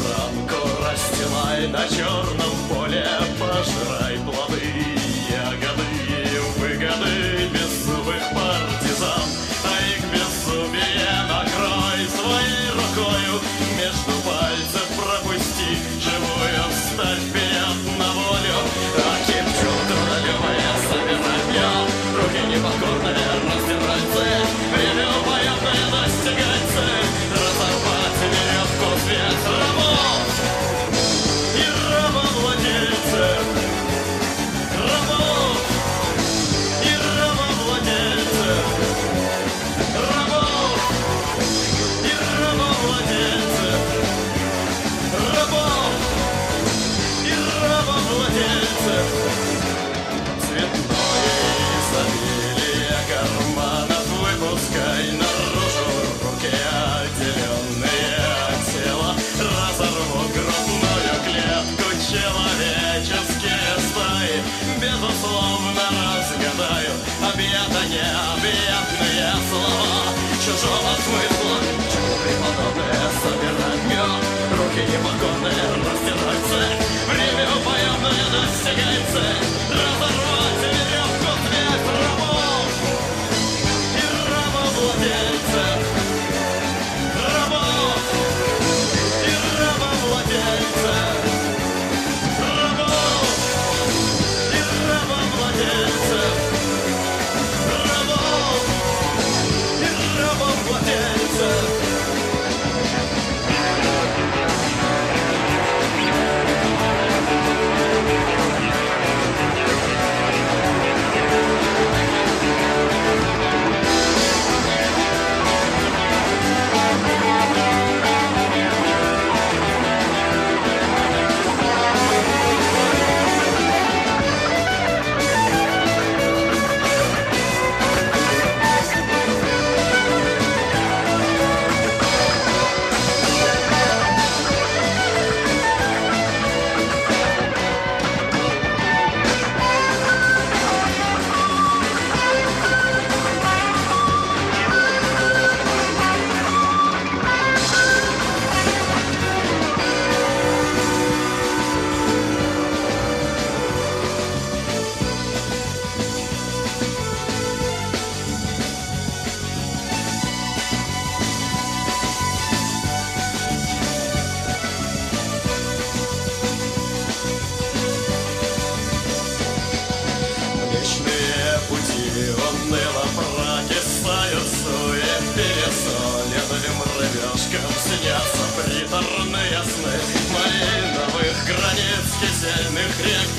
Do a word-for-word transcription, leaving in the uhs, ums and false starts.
осанку расстилай на черном поле, пожирай плоды, ягоды, выгоды беззубых партизан, а их беззубие накрой своей рукою, между пальцев пропусти живую сталь вперед на волю, а кипчу трудолюбие собирать днем, руки непокорные раздирать цель, время упоенное достигать цель, разорвать веревку свет рабов и рабовладельцев, рабов и рабовладельцев, рабов и рабовладельцев, рабов и рабовладельцев. Цветное изобилие карманов выпускай наружу, руки отделенные от тела разорвут грудную клетку, человеческие стаи безусловно разгадают объято необъятные слова чужого смысла, чужой подобные собирать мед, руки непокорные растирать цель, время упоенное достигает цель, разорвать веревку связь рабов и рабовладельцев, рабов и рабовладельцев, рабов и рабовладельцев, рабов и рабовладельцев. Млечные пути уныло прокисают, сует пересоленным рыбешкам снятся приторные сны мои новых границ кисельных рек.